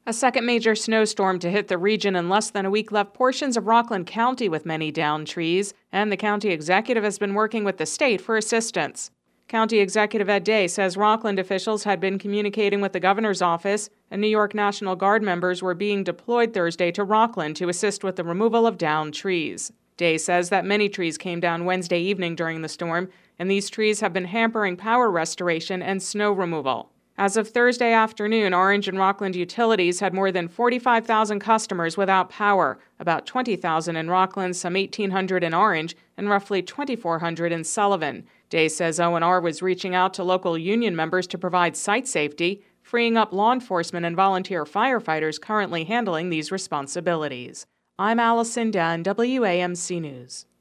A second major snowstorm to hit the region in less than a week left portions of Rockland County with many downed trees, and the county executive has been working with the state for assistance. County Executive Ed Day says Rockland officials had been communicating with the governor's office, and New York National Guard members were being deployed Thursday to Rockland to assist with the removal of downed trees. Day says that many trees came down Wednesday evening during the storm, and these trees have been hampering power restoration and snow removal. As of Thursday afternoon, Orange and Rockland Utilities had more than 45,000 customers without power, about 20,000 in Rockland, some 1,800 in Orange, and roughly 2,400 in Sullivan. Day says O&R was reaching out to local union members to provide site safety, freeing up law enforcement and volunteer firefighters currently handling these responsibilities. I'm Allison Dunn, WAMC News.